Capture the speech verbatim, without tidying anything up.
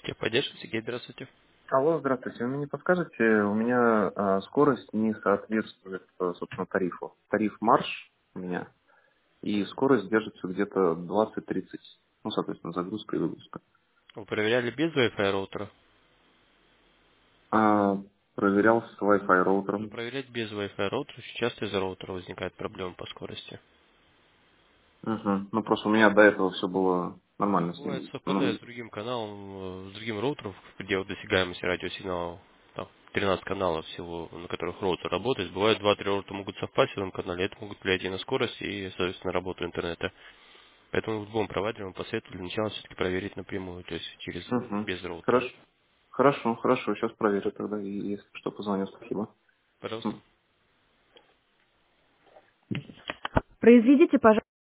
Техподдержка, Сергей, здравствуйте. Алло, здравствуйте. Вы мне не подскажете, у меня а, скорость не соответствует, а, собственно, тарифу. Тариф марш у меня, и скорость держится где-то двадцать-тридцать. Ну, соответственно, загрузка и выгрузка. Вы проверяли без Wi-Fi роутера? А, проверял с Wi-Fi Ну, роутером. проверять без Wi-Fi роутера очень часто из-за роутера возникает проблема по скорости. Угу. Ну, просто у меня до этого все было Ну, нормально с бывает, ним. совпадает Ну, с другим каналом, э, с другим роутером, где вот досягаемость радиосигнала, там, тринадцать каналов всего, на которых роутер работает. Бывает, два-три роутера могут совпасть в одном канале, это могут влиять и на скорость, и, соответственно, работу интернета. Поэтому в любом провайдере мы посоветовали сначала все-таки проверить напрямую, то есть через, угу. без роутера. Хорошо. Хорошо, хорошо. Сейчас проверю тогда, и если что, позвоню. Спасибо. Пожалуйста. М. Произведите, пожалуйста.